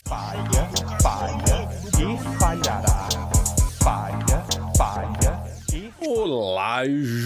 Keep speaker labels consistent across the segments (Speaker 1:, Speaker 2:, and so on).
Speaker 1: Falha, falha e falhará. Falha, falha e...
Speaker 2: Olá,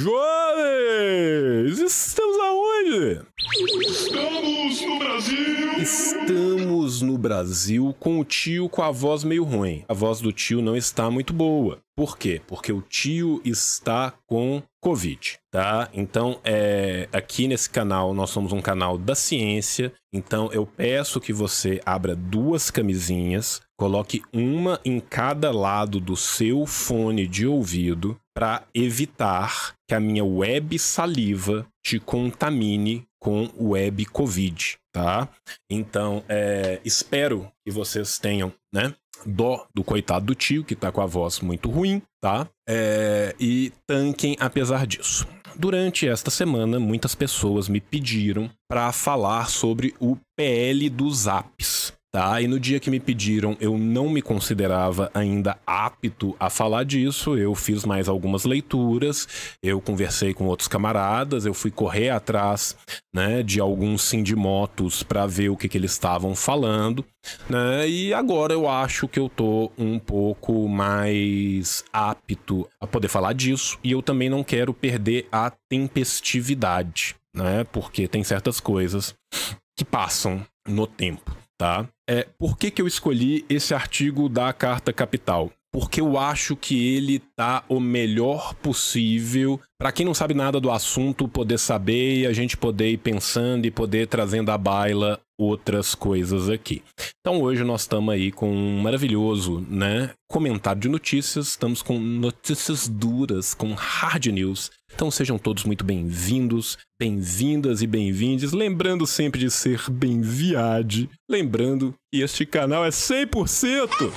Speaker 2: jovens! Estamos aonde?
Speaker 3: Estamos no Brasil!
Speaker 2: Estamos no Brasil com o tio com a voz meio ruim. A voz do tio não está muito boa. Por quê? Porque o tio está com Covid, tá? Então, aqui nesse canal, nós somos um canal da ciência. Então, eu peço que você abra 2 camisinhas, coloque uma em cada lado do seu fone de ouvido para evitar que a minha web saliva te contamine com web Covid, tá? Então, espero que vocês tenham, né, dó do coitado do tio, que tá com a voz muito ruim, tá? E tanquem apesar disso. Durante esta semana, muitas pessoas me pediram para falar sobre o PL dos apps, tá? E no dia que me pediram, eu não me considerava ainda apto a falar disso. Eu fiz mais algumas leituras, eu conversei com outros camaradas, eu fui correr atrás, né, de alguns sindimotos para ver o que eles estavam falando, né? E agora eu acho que eu tô um pouco mais apto a poder falar disso, e eu também não quero perder a tempestividade, né? Porque tem certas coisas que passam no tempo, tá? Por que eu escolhi esse artigo da Carta Capital? Porque eu acho que ele tá o melhor possível para quem não sabe nada do assunto poder saber e a gente poder ir pensando e poder trazendo à baila outras coisas aqui. Então hoje nós estamos aí com um maravilhoso, né, comentário de notícias. Estamos com notícias duras, com hard news. Então sejam todos muito bem-vindos, bem-vindas e bem-vindes. Lembrando sempre de ser bem-viade. Lembrando que este canal é 100%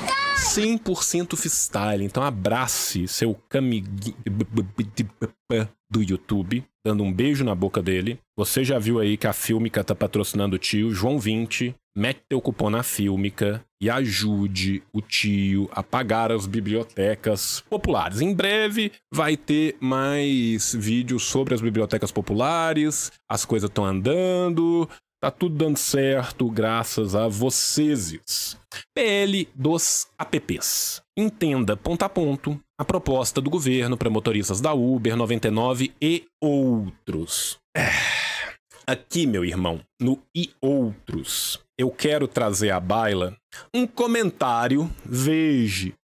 Speaker 2: freestyle, então abrace seu camiguinho do YouTube, dando um beijo na boca dele. Você já viu aí que a Fílmica tá patrocinando o tio, João 20, mete teu cupom na Fílmica e ajude o tio a pagar as bibliotecas populares. Em breve vai ter mais vídeos sobre as bibliotecas populares, as coisas estão andando... Tá tudo dando certo graças a vocês. PL dos apps. Entenda ponto a ponto a proposta do governo para motoristas da Uber, 99 e outros. Aqui, meu irmão, no e outros, eu quero trazer à baila um comentário. Veja,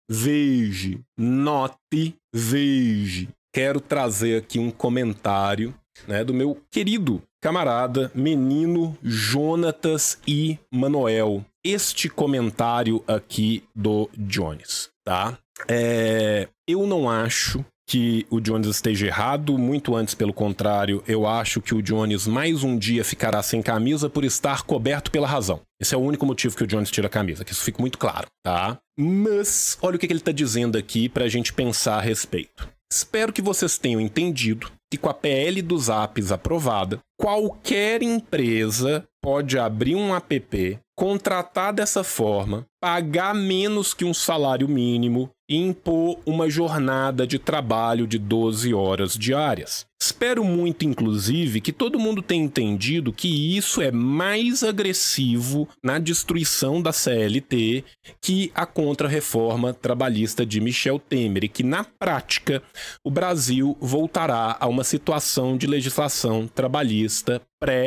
Speaker 2: note, veja. Quero trazer aqui um comentário, né, do meu querido camarada, menino Jonatas e Manoel. Este comentário aqui do Jones, tá? Eu não acho que o Jones esteja errado, muito antes pelo contrário, eu acho que o Jones mais um dia ficará sem camisa por estar coberto pela razão. Esse é o único motivo que o Jones tira a camisa, que isso fique muito claro, tá? Mas, olha o que ele tá dizendo aqui pra gente pensar a respeito. Espero que vocês tenham entendido que com a PL dos apps aprovada, qualquer empresa pode abrir um app, contratar dessa forma, pagar menos que um salário mínimo e impor uma jornada de trabalho de 12 horas diárias. Espero muito, inclusive, que todo mundo tenha entendido que isso é mais agressivo na destruição da CLT que a contra-reforma trabalhista de Michel Temer, e que, na prática, o Brasil voltará a uma situação de legislação trabalhista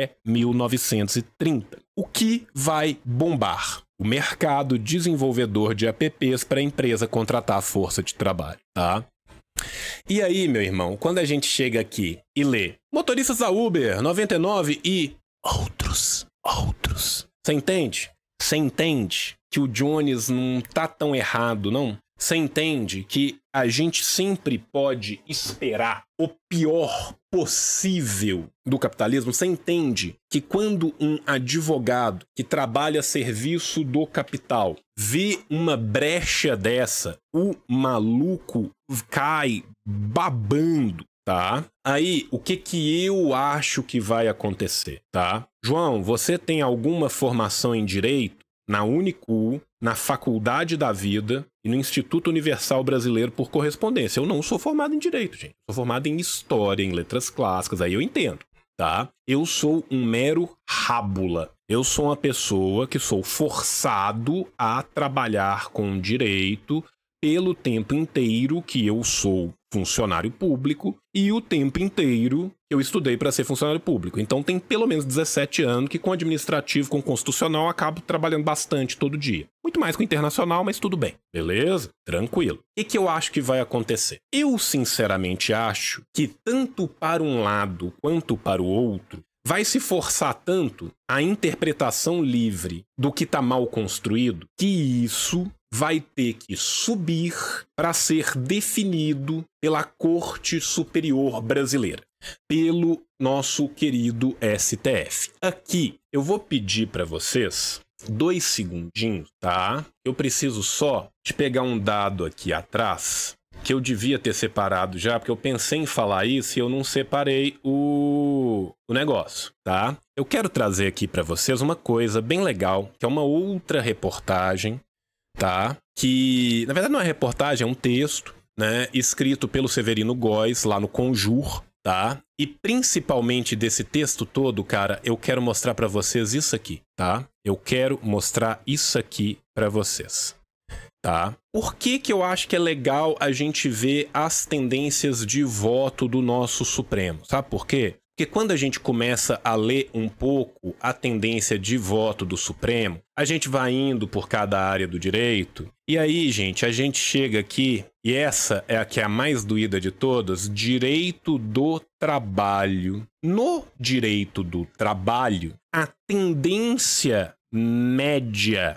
Speaker 2: pré-1930. O que vai bombar? O mercado desenvolvedor de apps para a empresa contratar a força de trabalho, tá? E aí, meu irmão, quando a gente chega aqui e lê motoristas da Uber, 99 e outros. Você entende? Você entende que o Jones não tá tão errado, não? Você entende que a gente sempre pode esperar o pior possível do capitalismo? Você entende que quando um advogado que trabalha a serviço do capital vê uma brecha dessa, o maluco cai babando, tá? Aí, o que eu acho que vai acontecer, tá? João, você tem alguma formação em direito? Na Unicul, na Faculdade da Vida e no Instituto Universal Brasileiro por correspondência. Eu não sou formado em Direito, gente. Sou formado em História, em Letras Clássicas, aí eu entendo, tá? Eu sou um mero rábula. Eu sou uma pessoa que sou forçado a trabalhar com direito pelo tempo inteiro que eu sou funcionário público e o tempo inteiro que eu estudei para ser funcionário público. Então tem pelo menos 17 anos que com administrativo, com constitucional, eu acabo trabalhando bastante todo dia. Muito mais com internacional, mas tudo bem. Beleza? Tranquilo. O que eu acho que vai acontecer? Eu sinceramente acho que tanto para um lado quanto para o outro, vai se forçar tanto a interpretação livre do que está mal construído que isso vai ter que subir para ser definido pela Corte Superior Brasileira, pelo nosso querido STF. Aqui eu vou pedir para vocês 2 segundinhos, tá? Eu preciso só de pegar um dado aqui atrás que eu devia ter separado já, porque eu pensei em falar isso e eu não separei o negócio, tá? Eu quero trazer aqui para vocês uma coisa bem legal, que é uma outra reportagem, tá? Que, na verdade, não é reportagem, é um texto, né? Escrito pelo Severino Góes, lá no Conjur, tá? E principalmente desse texto todo, cara, eu quero mostrar para vocês isso aqui, tá? Eu quero mostrar isso aqui para vocês. Tá? Por que eu acho que é legal a gente ver as tendências de voto do nosso Supremo? Sabe por quê? Porque quando a gente começa a ler um pouco a tendência de voto do Supremo, a gente vai indo por cada área do direito, e aí, gente, a gente chega aqui, e essa é a que é a mais doída de todas, direito do trabalho. No direito do trabalho, a tendência média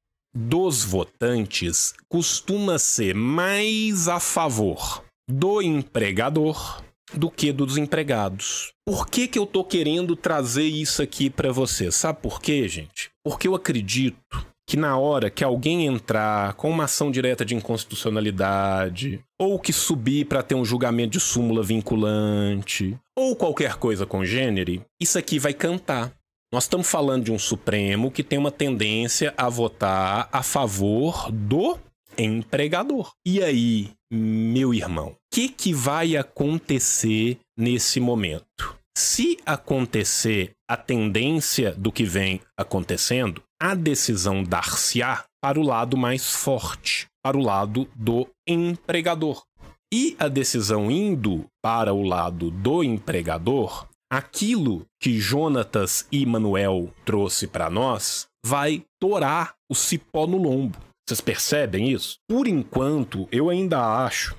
Speaker 2: dos votantes costuma ser mais a favor do empregador do que dos empregados. Por que eu tô querendo trazer isso aqui para vocês? Sabe por quê, gente? Porque eu acredito que na hora que alguém entrar com uma ação direta de inconstitucionalidade, ou que subir para ter um julgamento de súmula vinculante, ou qualquer coisa congênere, isso aqui vai cantar. Nós estamos falando de um Supremo que tem uma tendência a votar a favor do empregador. E aí, meu irmão, o que vai acontecer nesse momento? Se acontecer a tendência do que vem acontecendo, a decisão dar-se-á para o lado mais forte, para o lado do empregador. E a decisão indo para o lado do empregador, aquilo que Jonatas e Manuel trouxe para nós vai torar o cipó no lombo. Vocês percebem isso? Por enquanto, eu ainda acho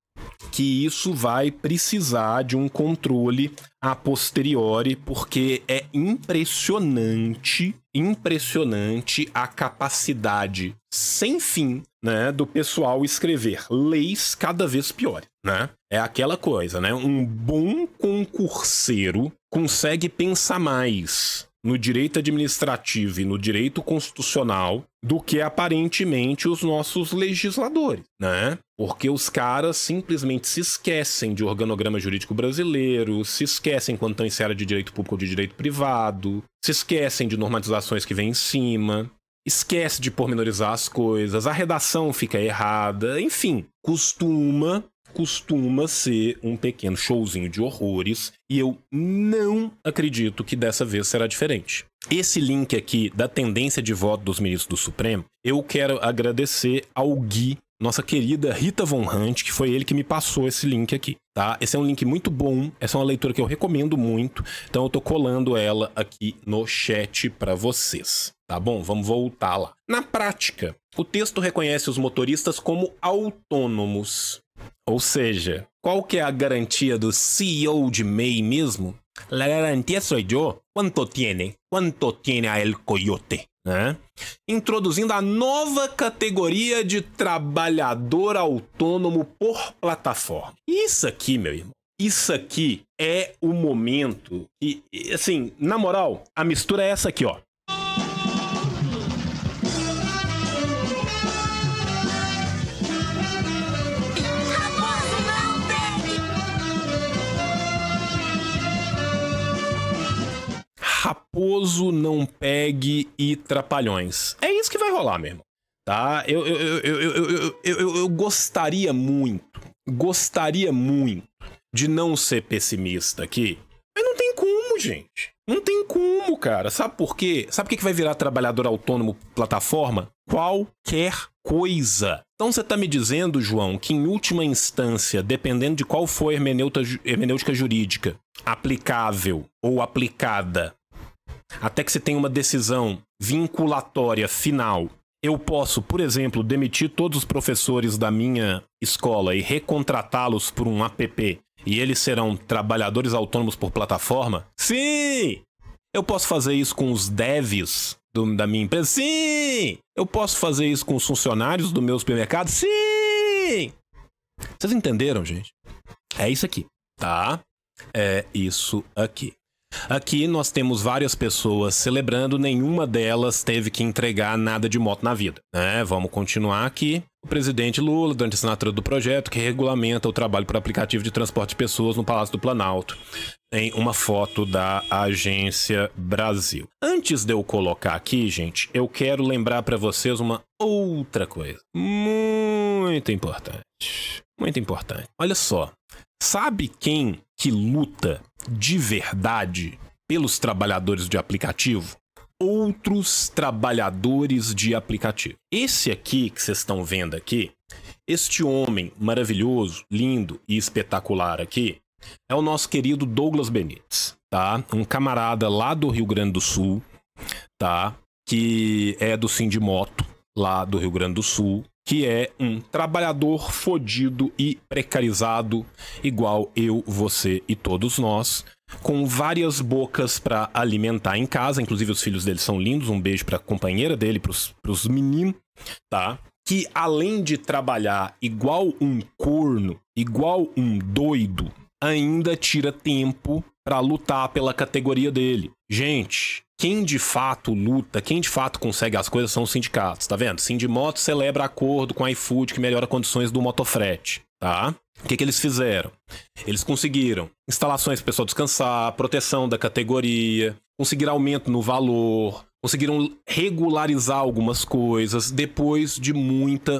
Speaker 2: que isso vai precisar de um controle a posteriori, porque é impressionante a capacidade sem fim, né, do pessoal escrever leis cada vez piores, né? É aquela coisa, né? Um bom concurseiro consegue pensar mais no direito administrativo e no direito constitucional do que aparentemente os nossos legisladores, né? Porque os caras simplesmente se esquecem de organograma jurídico brasileiro, se esquecem quando estão em seara de direito público ou de direito privado, se esquecem de normatizações que vêm em cima, esquece de pormenorizar as coisas, a redação fica errada, enfim, costuma ser um pequeno showzinho de horrores, e eu não acredito que dessa vez será diferente. Esse link aqui da tendência de voto dos ministros do Supremo, eu quero agradecer ao Gui, nossa querida Rita Von Hunt, que foi ele que me passou esse link aqui, tá? Esse é um link muito bom, essa é uma leitura que eu recomendo muito, então eu tô colando ela aqui no chat para vocês, tá bom? Vamos voltar lá. Na prática, o texto reconhece os motoristas como autônomos. Ou seja, qual que é a garantia do CEO de MEI mesmo? La garantia soy yo. Quanto tiene? Quanto tiene a el coyote? Né? Introduzindo a nova categoria de trabalhador autônomo por plataforma. Isso aqui, meu irmão, isso aqui é o momento que, assim, na moral, a mistura é essa aqui, ó. Raposo Não Pegue e Trapalhões. É isso que vai rolar mesmo, tá? Eu gostaria muito de não ser pessimista aqui, mas não tem como, gente. Não tem como, cara. Sabe por quê? Sabe por que vai virar trabalhador autônomo plataforma? Qualquer coisa. Então você tá me dizendo, João, que em última instância, dependendo de qual for a hermenêutica jurídica aplicável ou aplicada, até que você tenha uma decisão vinculatória final, eu posso, por exemplo, demitir todos os professores da minha escola e recontratá-los por um app e eles serão trabalhadores autônomos por plataforma? Sim! Eu posso fazer isso com os devs da minha empresa? Sim! Eu posso fazer isso com os funcionários do meu supermercado? Sim! Vocês entenderam, gente? É isso aqui, tá? É isso aqui. Aqui nós temos várias pessoas celebrando, nenhuma delas teve que entregar nada de moto na vida, né? Vamos continuar aqui. O presidente Lula, durante a assinatura do projeto que regulamenta o trabalho por aplicativo de transporte de pessoas no Palácio do Planalto, tem uma foto da Agência Brasil. Antes de eu colocar aqui, gente, eu quero lembrar para vocês uma outra coisa muito importante. Muito importante. Olha só, sabe quem que luta de verdade pelos trabalhadores de aplicativo? Outros trabalhadores de aplicativo. Esse aqui que vocês estão vendo aqui, este homem maravilhoso, lindo e espetacular aqui, é o nosso querido Douglas Benites, tá? Um camarada lá do Rio Grande do Sul, tá? Que é do Sindimoto, lá do Rio Grande do Sul, que é um trabalhador fodido e precarizado, igual eu, você e todos nós, com várias bocas para alimentar em casa, inclusive os filhos dele são lindos, um beijo pra companheira dele, pros meninos, tá? Que além de trabalhar igual um corno, igual um doido, ainda tira tempo para lutar pela categoria dele. Gente, quem de fato luta, quem de fato consegue as coisas são os sindicatos, tá vendo? Sindimoto celebra acordo com a iFood que melhora condições do motofrete, tá? O que eles fizeram? Eles conseguiram instalações para o pessoal descansar, proteção da categoria, conseguiram aumento no valor, conseguiram regularizar algumas coisas depois de muita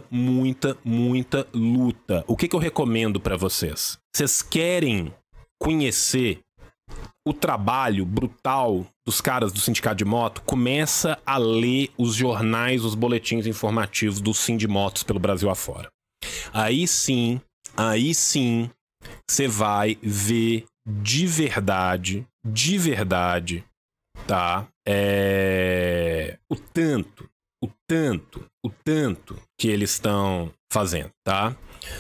Speaker 2: luta. O que eu recomendo para vocês? Vocês querem conhecer o trabalho brutal dos caras do sindicato de moto? Começa a ler os jornais, os boletins informativos dos Sindimotos pelo Brasil afora. Aí sim, você vai ver de verdade, tá? O tanto que eles estão fazendo, tá?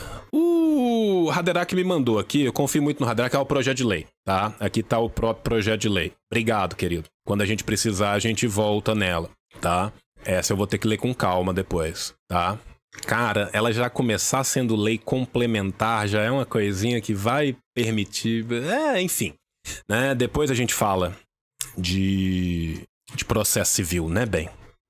Speaker 2: O Haderach me mandou aqui, eu confio muito no Haderach, é o projeto de lei, tá? Aqui tá o próprio projeto de lei. Obrigado, querido. Quando a gente precisar, a gente volta nela, tá? Essa eu vou ter que ler com calma depois, tá? Cara, ela já começar sendo lei complementar, já é uma coisinha que vai permitir... enfim, né? Depois a gente fala de processo civil, né, bem?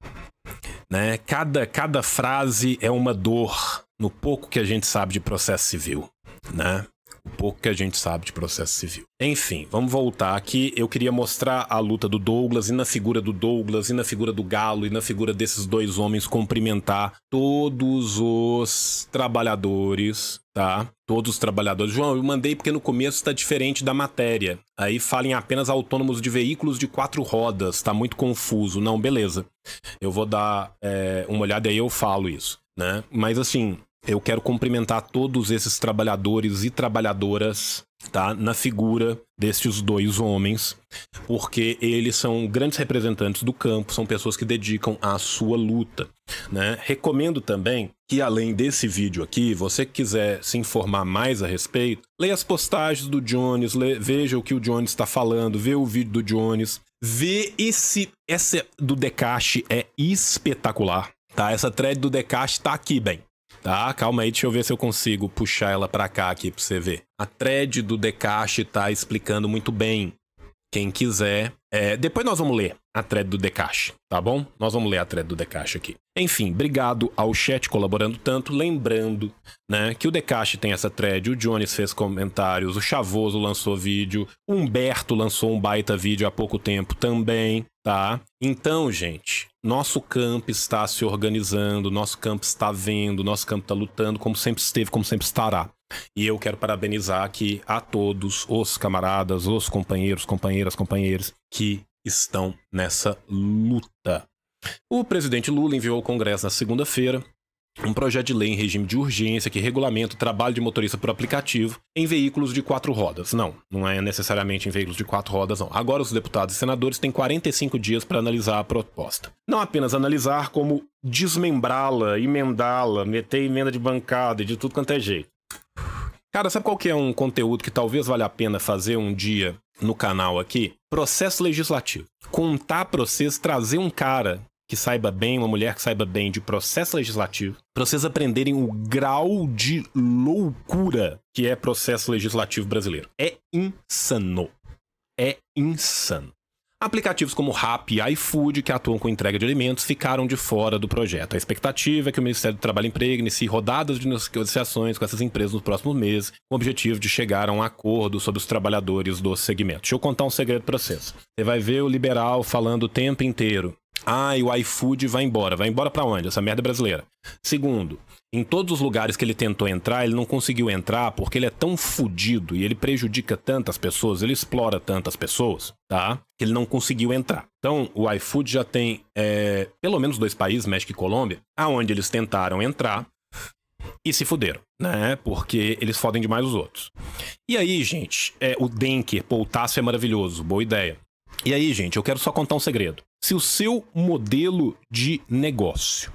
Speaker 2: Né? Cada frase é uma dor no pouco que a gente sabe de processo civil, né? O pouco que a gente sabe de processo civil. Enfim, vamos voltar aqui. Eu queria mostrar a luta do Douglas, e na figura do Douglas, e na figura do Galo, e na figura desses dois homens, cumprimentar todos os trabalhadores, tá? Todos os trabalhadores. João, eu mandei porque no começo está diferente da matéria. Aí fala em apenas autônomos de veículos de 4 rodas. Tá muito confuso. Não, beleza. Eu vou dar uma olhada e aí eu falo isso, né? Mas assim... eu quero cumprimentar todos esses trabalhadores e trabalhadoras, tá? Na figura destes dois homens, porque eles são grandes representantes do campo, são pessoas que dedicam a sua luta, né? Recomendo também que, além desse vídeo aqui, você que quiser se informar mais a respeito, leia as postagens do Jones, veja o que o Jones está falando, vê o vídeo do Jones, vê essa do Decache é espetacular, tá? Essa thread do Decache tá aqui, bem. Tá, calma aí, deixa eu ver se eu consigo puxar ela pra cá aqui pra você ver. A thread do Decache tá explicando muito bem. Quem quiser... depois nós vamos ler a thread do Decache, tá bom? Nós vamos ler a thread do Decache aqui. Enfim, obrigado ao chat colaborando tanto. Lembrando, né, que o Decache tem essa thread, o Jones fez comentários, o Chavoso lançou vídeo, o Humberto lançou um baita vídeo há pouco tempo também, tá? Então, gente, nosso campo está se organizando, nosso campo está vendo, nosso campo está lutando, como sempre esteve, como sempre estará. E eu quero parabenizar aqui a todos os camaradas, os companheiros, companheiras que estão nessa luta. O presidente Lula enviou ao Congresso na segunda-feira um projeto de lei em regime de urgência que regulamenta o trabalho de motorista por aplicativo em veículos de 4 rodas. Não é necessariamente em veículos de 4 rodas, não. Agora os deputados e senadores têm 45 dias para analisar a proposta. Não apenas analisar, como desmembrá-la, emendá-la, meter emenda de bancada e de tudo quanto é jeito. Cara, sabe qual que é um conteúdo que talvez valha a pena fazer um dia no canal aqui? Processo legislativo. Contar pra vocês, trazer um cara que saiba bem, uma mulher que saiba bem de processo legislativo, pra vocês aprenderem o grau de loucura que é processo legislativo brasileiro. É insano. É insano. Aplicativos como Rappi e iFood, que atuam com entrega de alimentos, ficaram de fora do projeto. A expectativa é que o Ministério do Trabalho e Emprego inicie rodadas de negociações com essas empresas nos próximos meses, com o objetivo de chegar a um acordo sobre os trabalhadores do segmento. Deixa eu contar um segredo pra vocês. Você vai ver o liberal falando o tempo inteiro: e o iFood vai embora. Vai embora pra onde? Essa merda é brasileira. Segundo, em todos os lugares que ele tentou entrar, ele não conseguiu entrar porque ele é tão fudido e ele prejudica tantas pessoas, ele explora tantas pessoas, tá? Que ele não conseguiu entrar. Então, o iFood já tem pelo menos 2 países, México e Colômbia, aonde eles tentaram entrar e se fuderam, né? Porque eles fodem demais os outros. E aí, gente, o Denker, o Tássio é maravilhoso, boa ideia. E aí, gente, eu quero só contar um segredo. Se o seu modelo de negócio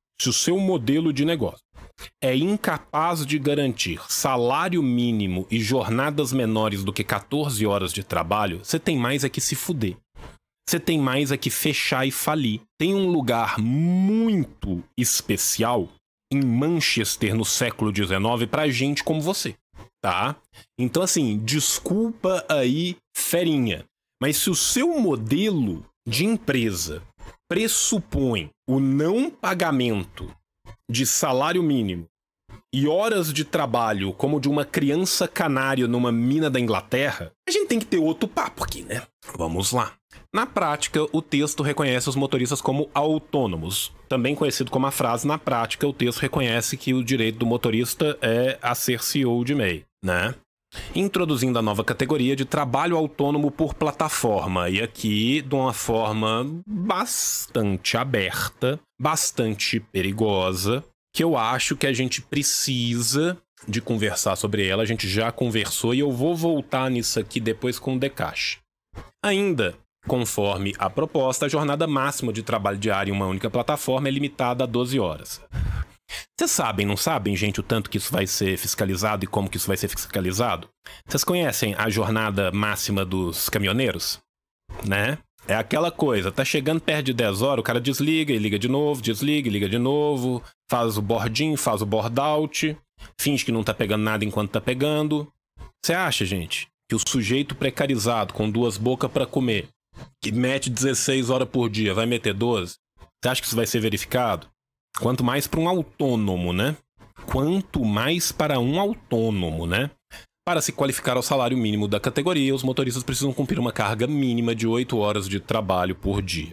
Speaker 2: é incapaz de garantir salário mínimo e jornadas menores do que 14 horas de trabalho, você tem mais é que se fuder. Você tem mais é que fechar e falir. Tem um lugar muito especial em Manchester no século XIX pra gente como você, tá? Então, assim, desculpa aí, ferinha. Mas se o seu modelo de empresa pressupõe o não pagamento de salário mínimo e horas de trabalho como de uma criança canária numa mina da Inglaterra, a gente tem que ter outro papo aqui, né? Vamos lá. Na prática, o texto reconhece os motoristas como autônomos. Também conhecido como a frase, na prática, o texto reconhece que o direito do motorista é a ser CEO de MEI, né? Introduzindo a nova categoria de trabalho autônomo por plataforma, e aqui de uma forma bastante aberta, bastante perigosa, que eu acho que a gente precisa de conversar sobre ela. A gente já conversou e eu vou voltar nisso aqui depois com o Decache. Ainda, conforme a proposta, a jornada máxima de trabalho diário em uma única plataforma é limitada a 12 horas. Vocês sabem, não sabem, gente, o tanto que isso vai ser fiscalizado e como que isso vai ser fiscalizado? Vocês conhecem a jornada máxima dos caminhoneiros? Né? É aquela coisa, tá chegando perto de 10 horas, o cara desliga e liga de novo, desliga e liga de novo, faz o board-in, faz o board-out, finge que não tá pegando nada enquanto tá pegando. Você acha, gente, que o sujeito precarizado com 2 bocas pra comer, que mete 16 horas por dia, vai meter 12? Você acha que isso vai ser verificado? Quanto mais para um autônomo, né? Quanto mais para um autônomo, né? Para se qualificar ao salário mínimo da categoria, os motoristas precisam cumprir uma carga mínima de 8 horas de trabalho por dia.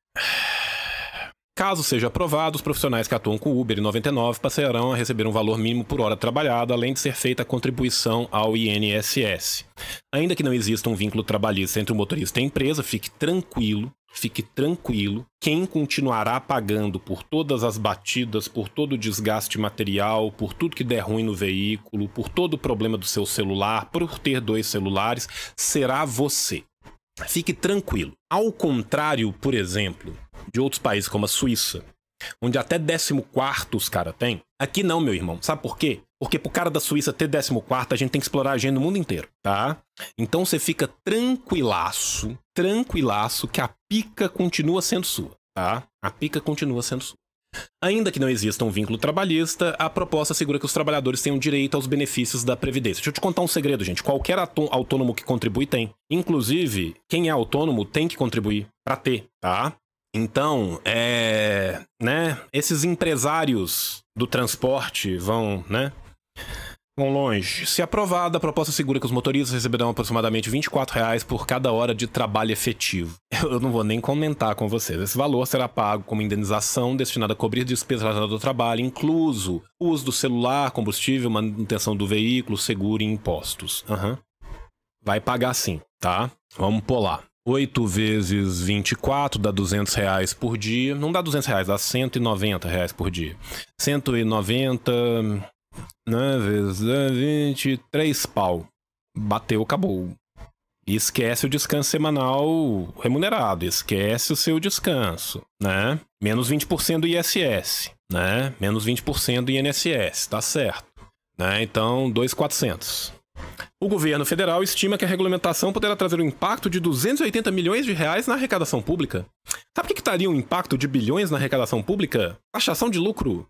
Speaker 2: Caso seja aprovado, os profissionais que atuam com Uber e 99 passarão a receber um valor mínimo por hora trabalhada, além de ser feita a contribuição ao INSS. Ainda que não exista um vínculo trabalhista entre o motorista e a empresa, fique tranquilo, quem continuará pagando por todas as batidas, por todo o desgaste material, por tudo que der ruim no veículo, por todo o problema do seu celular, por ter 2 celulares, será você. Fique tranquilo. Ao contrário, por exemplo, de outros países como a Suíça, onde até 14º os caras têm, aqui não, meu irmão. Sabe por quê? Porque pro cara da Suíça ter 14º, a gente tem que explorar a agenda no mundo inteiro, tá? Então você fica tranquilaço que a pica continua sendo sua, tá? A pica continua sendo sua. Ainda que não exista um vínculo trabalhista, a proposta assegura que os trabalhadores tenham direito aos benefícios da Previdência. Deixa eu te contar um segredo, gente. Qualquer autônomo que contribui tem. Inclusive, quem é autônomo tem que contribuir pra ter, tá? Então, né? Esses empresários do transporte vão, né? Vão longe. Se aprovada, a proposta assegura que os motoristas receberão aproximadamente R$ 24,00 por cada hora de trabalho efetivo. Eu não vou nem comentar com vocês. Esse valor será pago como indenização destinada a cobrir despesas relacionadas ao trabalho, incluso o uso do celular, combustível, manutenção do veículo, seguro e impostos. Vai pagar sim, tá? Vamos pular. 8 vezes 24 dá R$200 por dia. Não dá R$200, dá R$190 por dia. 190, né, vezes 23 pau. Bateu, acabou. E esquece o descanso semanal remunerado. Esquece o seu descanso, né? Menos 20% do ISS, né? Menos 20% do INSS, tá certo. Né? Então, 2.400. O governo federal estima que a regulamentação poderá trazer um impacto de R$280 milhões na arrecadação pública. Sabe o que estaria um impacto de bilhões na arrecadação pública? Taxação de lucro,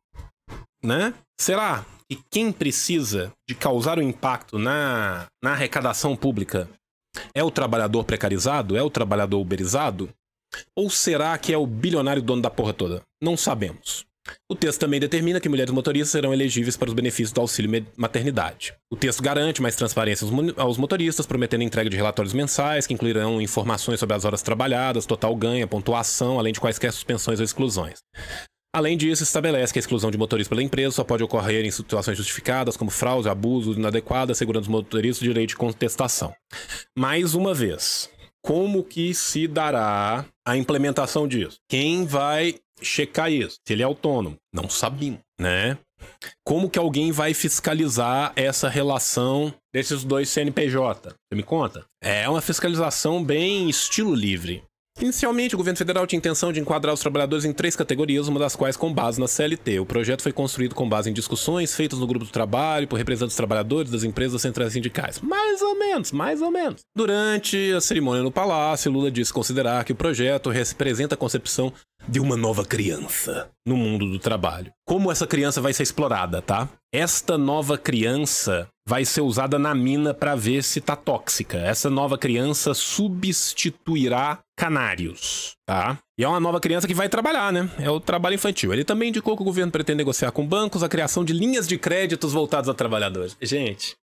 Speaker 2: né? Será que quem precisa de causar um impacto na arrecadação pública é o trabalhador precarizado? É o trabalhador uberizado? Ou será que é o bilionário dono da porra toda? Não sabemos. O texto também determina que mulheres motoristas serão elegíveis para os benefícios do auxílio maternidade. O texto garante mais transparência aos motoristas, prometendo entrega de relatórios mensais que incluirão informações sobre as horas trabalhadas, total ganho, pontuação, além de quaisquer suspensões ou exclusões. Além disso, estabelece que a exclusão de motoristas pela empresa só pode ocorrer em situações justificadas, como fraude, abuso inadequado, assegurando os motoristas o direito de contestação. Mais uma vez, como que se dará a implementação disso? Quem vai checar isso? Se ele é autônomo? Não sabemos, né? Como que alguém vai fiscalizar essa relação desses dois CNPJ? Você me conta? É uma fiscalização bem estilo livre. Inicialmente, o governo federal tinha intenção de enquadrar os trabalhadores em 3 categorias, uma das quais com base na CLT. O projeto foi construído com base em discussões feitas no grupo do trabalho por representantes dos trabalhadores das empresas das centrais sindicais. Mais ou menos. Durante a cerimônia no Palácio, Lula disse considerar que o projeto representa a concepção de uma nova criança no mundo do trabalho. Como essa criança vai ser explorada, tá? Esta nova criança vai ser usada na mina para ver se tá tóxica. Essa nova criança substituirá canários, tá? E é uma nova criança que vai trabalhar, né? É o trabalho infantil. Ele também indicou que o governo pretende negociar com bancos a criação de linhas de créditos voltadas a trabalhadores. Gente,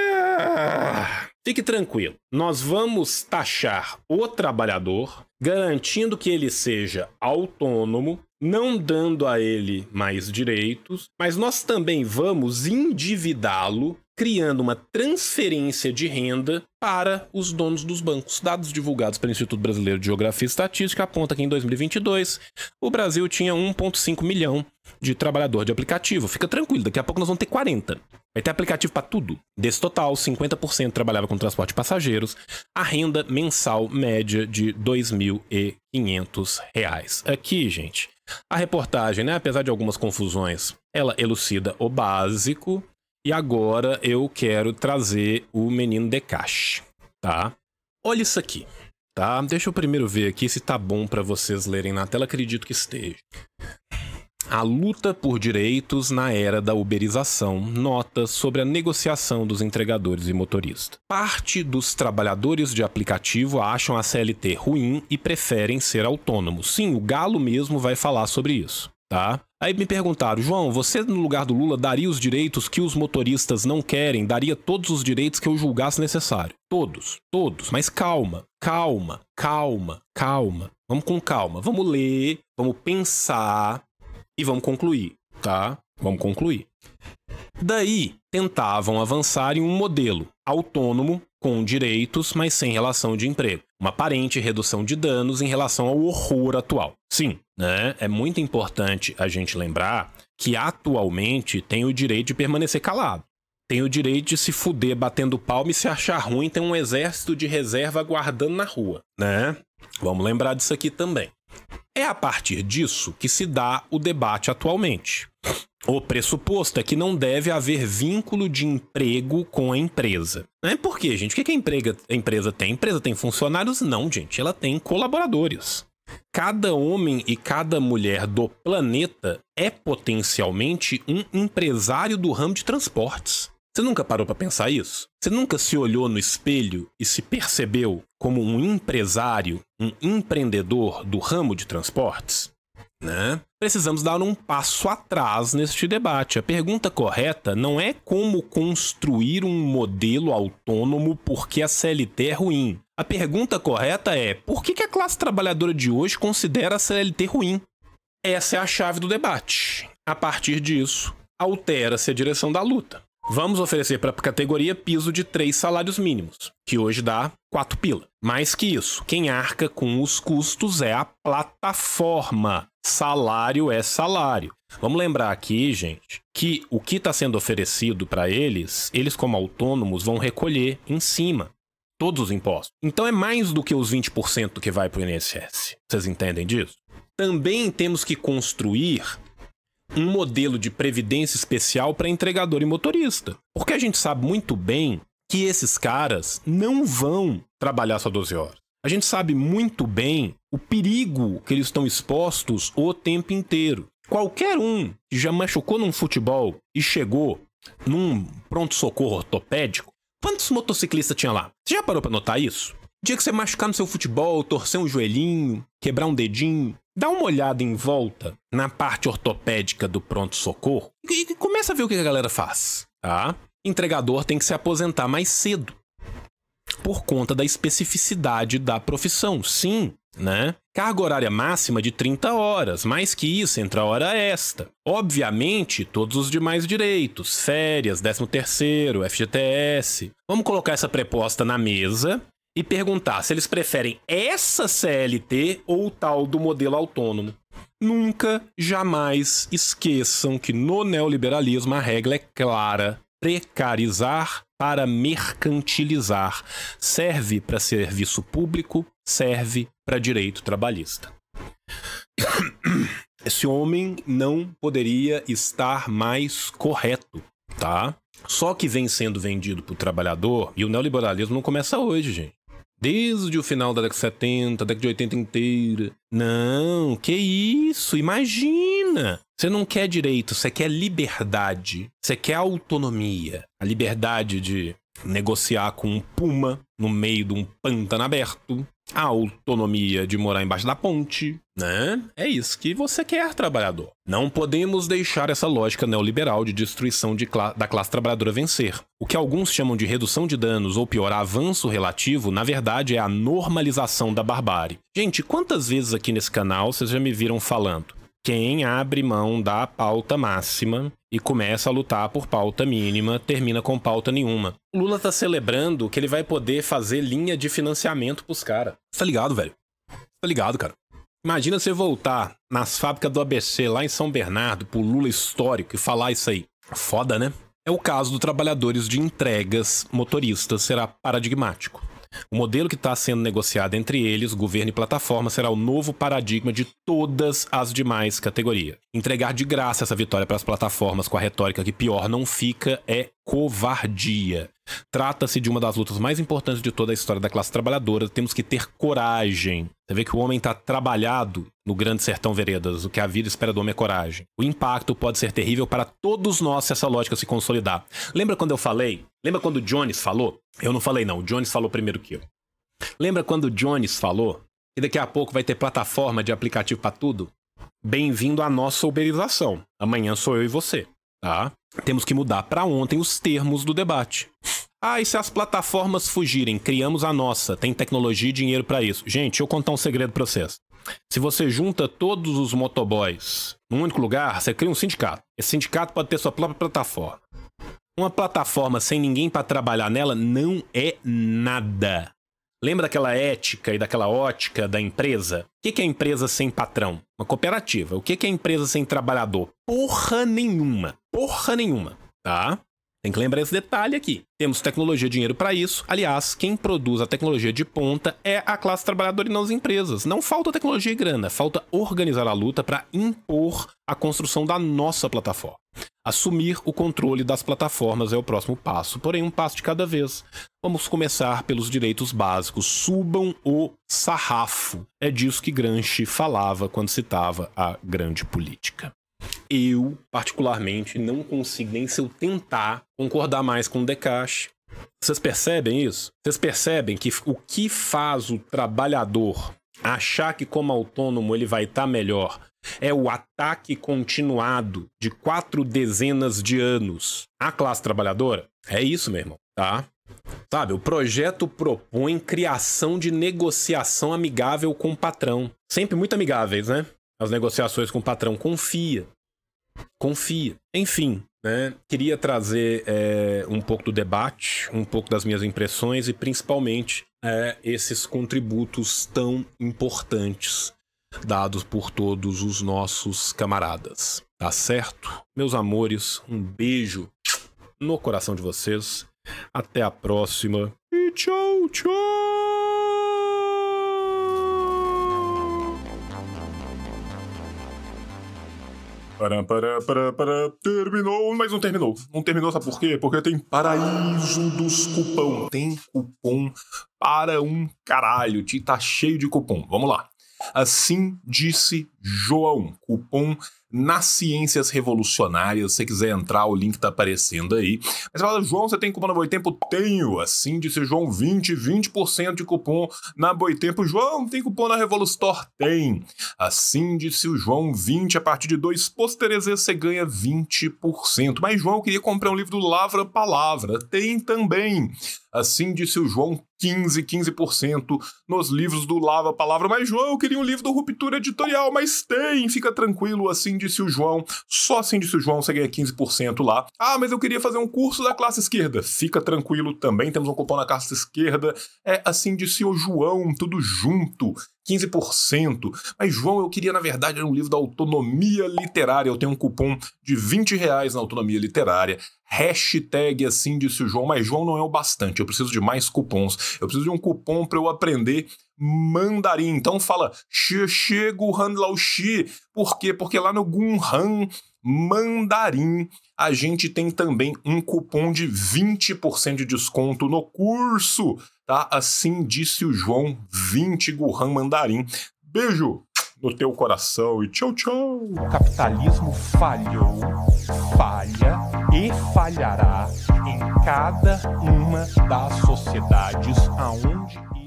Speaker 2: fique tranquilo. Nós vamos taxar o trabalhador, garantindo que ele seja autônomo, não dando a ele mais direitos, mas nós também vamos endividá-lo, criando uma transferência de renda para os donos dos bancos. Dados divulgados pelo Instituto Brasileiro de Geografia e Estatística apontam que em 2022 o Brasil tinha 1,5 milhão de trabalhador de aplicativo. Fica tranquilo, daqui a pouco nós vamos ter 40. Vai ter aplicativo para tudo. Desse total, 50% trabalhava com transporte de passageiros. A renda mensal média de R$ 2.500. Aqui, gente, a reportagem, né, apesar de algumas confusões, ela elucida o básico. E agora eu quero trazer o menino Decache, tá? Olha isso aqui, tá? Deixa eu primeiro ver aqui se tá bom para vocês lerem na tela, acredito que esteja. A luta por direitos na era da uberização, notas sobre a negociação dos entregadores e motoristas. Parte dos trabalhadores de aplicativo acham a CLT ruim e preferem ser autônomos. Sim, o Galo mesmo vai falar sobre isso, tá? Aí me perguntaram, João, você no lugar do Lula daria os direitos que os motoristas não querem? Daria todos os direitos que eu julgasse necessário? Todos. Mas calma. Vamos com calma. Vamos ler, vamos pensar e vamos concluir, tá? Vamos concluir. Daí, tentavam avançar em um modelo autônomo, com direitos, mas sem relação de emprego. Uma aparente redução de danos em relação ao horror atual. Sim, né? É muito importante a gente lembrar que atualmente tem o direito de permanecer calado. Tem o direito de se fuder batendo palma e se achar ruim, tem um exército de reserva aguardando na rua, né? Vamos lembrar disso aqui também. É a partir disso que se dá o debate atualmente. O pressuposto é que não deve haver vínculo de emprego com a empresa. Por quê, gente? O que a empresa tem? A empresa tem funcionários? Não, gente. Ela tem colaboradores. Cada homem e cada mulher do planeta é potencialmente um empresário do ramo de transportes. Você nunca parou para pensar isso? Você nunca se olhou no espelho e se percebeu como um empresário, um empreendedor do ramo de transportes? Né? precisamos dar um passo atrás neste debate. A pergunta correta não é como construir um modelo autônomo porque a CLT é ruim. A pergunta correta é por que a classe trabalhadora de hoje considera a CLT ruim? Essa é a chave do debate. A partir disso, altera-se a direção da luta. Vamos oferecer para a categoria piso de 3 salários mínimos, que hoje dá 4 pila. Mais que isso, quem arca com os custos é a plataforma. Salário é salário. Vamos lembrar aqui, gente, que o que está sendo oferecido para eles como autônomos vão recolher em cima todos os impostos. Então é mais do que os 20% que vai para o INSS. Vocês entendem disso? Também temos que construir um modelo de previdência especial para entregador e motorista. Porque a gente sabe muito bem que esses caras não vão trabalhar só 12 horas. A gente sabe muito bem o perigo que eles estão expostos o tempo inteiro. Qualquer um que já machucou num futebol e chegou num pronto-socorro ortopédico, quantos motociclistas tinha lá? Você já parou para notar isso? O dia que você machucar no seu futebol, torcer um joelhinho, quebrar um dedinho, dá uma olhada em volta na parte ortopédica do pronto-socorro e começa a ver o que a galera faz, tá? Entregador tem que se aposentar mais cedo por conta da especificidade da profissão, sim, né? Carga horária máxima de 30 horas, mais que isso, entra a hora extra. Obviamente, todos os demais direitos, férias, 13º, FGTS. Vamos colocar essa proposta na mesa e perguntar se eles preferem essa CLT ou o tal do modelo autônomo. Nunca, jamais esqueçam que no neoliberalismo a regra é clara. Precarizar para mercantilizar. Serve para serviço público, serve para direito trabalhista. Esse homem não poderia estar mais correto, tá? Só que vem sendo vendido para o trabalhador, e o neoliberalismo não começa hoje, gente. Desde o final da década de 70, década de 80 inteira. Não, que isso? Imagina! Você não quer direito, você quer liberdade. Você quer autonomia. A liberdade de negociar com um puma no meio de um pântano aberto. A autonomia de morar embaixo da ponte, né? É isso que você quer, trabalhador. Não podemos deixar essa lógica neoliberal de destruição da classe trabalhadora vencer. O que alguns chamam de redução de danos ou pior, avanço relativo, na verdade é a normalização da barbárie. Gente, quantas vezes aqui nesse canal vocês já me viram falando? Quem abre mão da pauta máxima e começa a lutar por pauta mínima, termina com pauta nenhuma. O Lula tá celebrando que ele vai poder fazer linha de financiamento pros caras. Tá ligado, velho? Tá ligado, cara? Imagina você voltar nas fábricas do ABC lá em São Bernardo pro Lula histórico e falar isso aí. Foda, né? É o caso dos trabalhadores de entregas motoristas, será paradigmático. O modelo que está sendo negociado entre eles, governo e plataforma, será o novo paradigma de todas as demais categorias. Entregar de graça essa vitória para as plataformas com a retórica que pior não fica é covardia. Trata-se de uma das lutas mais importantes de toda a história da classe trabalhadora. Temos que ter coragem. Você vê que o homem está trabalhado no grande sertão veredas. O que a vida espera do homem é coragem. O impacto pode ser terrível para todos nós se essa lógica se consolidar. Lembra quando eu falei? Lembra quando o Jones falou? Eu não falei não, o Jones falou primeiro que eu. Lembra quando o Jones falou que daqui a pouco vai ter plataforma de aplicativo para tudo? Bem-vindo à nossa uberização. Amanhã sou eu e você, tá? Temos que mudar para ontem os termos do debate. Ah, e se as plataformas fugirem? Criamos a nossa. Tem tecnologia e dinheiro para isso. Gente, deixa eu contar um segredo para vocês. Se você junta todos os motoboys num único lugar, você cria um sindicato. Esse sindicato pode ter sua própria plataforma. Uma plataforma sem ninguém para trabalhar nela não é nada. Lembra daquela ética e daquela ótica da empresa? O que é empresa sem patrão? Uma cooperativa. O que é empresa sem trabalhador? Porra nenhuma. Porra nenhuma. Tá? Tem que lembrar esse detalhe aqui. Temos tecnologia e dinheiro para isso. Aliás, quem produz a tecnologia de ponta é a classe trabalhadora e não as empresas. Não falta tecnologia e grana. Falta organizar a luta para impor a construção da nossa plataforma. Assumir o controle das plataformas é o próximo passo, porém um passo de cada vez. Vamos começar pelos direitos básicos. Subam o sarrafo. É disso que Gramsci falava quando citava a grande política. Eu, particularmente, não consigo nem se eu tentar concordar mais com o Descartes. Vocês percebem isso? Vocês percebem que o que faz o trabalhador achar que como autônomo ele vai estar melhor É o ataque continuado de 4 dezenas de anos à classe trabalhadora? É isso, meu irmão, tá? Sabe, o projeto propõe criação de negociação amigável com o patrão. Sempre muito amigáveis, né? As negociações com o patrão. Confia. Enfim, né? Queria trazer um pouco do debate, um pouco das minhas impressões e principalmente esses contributos tão importantes dados por todos os nossos camaradas. Tá certo? Meus amores, um beijo no coração de vocês. Até a próxima. E tchau, tchau! Terminou, mas não terminou. Não terminou, sabe por quê? Porque tem paraíso dos cupom. Tem cupom para um caralho. Tá cheio de cupom. Vamos lá. Assim disse João. Cupom nas Ciências Revolucionárias. Se você quiser entrar, o link tá aparecendo aí. Mas você fala, João, você tem cupom na Boitempo? Tenho. Assim disse João, 20% de cupom na Boitempo. João, tem cupom na Revolustore? Tem. Assim disse o João, 20 a partir de 2 pôsteres você ganha 20%. Mas João, eu queria comprar um livro do Lavra Palavra. Tem também. Assim disse o João, 15% nos livros do Lava Palavra. Mas João, eu queria um livro do Ruptura Editorial, mas tem, fica tranquilo, assim disse o João. Só assim disse o João, você ganha 15% lá. Ah, mas eu queria fazer um curso da classe esquerda. Fica tranquilo, também temos um cupom na classe esquerda. Assim disse o João, tudo junto. 15%. Mas, João, eu queria, na verdade, um livro da Autonomia Literária. Eu tenho um cupom de R$20 na Autonomia Literária. Hashtag assim disse o João. Mas, João, não é o bastante. Eu preciso de mais cupons. Eu preciso de um cupom para eu aprender mandarim. Então, fala Xie Guhan Lao Xi. Por quê? Porque lá no Gunhan Mandarim a gente tem também um cupom de 20% de desconto no curso. Tá? Assim disse o João, 20 Guhan Mandarim. Beijo no teu coração e tchau, tchau.
Speaker 1: O capitalismo falhou, falha e falhará em cada uma das sociedades aonde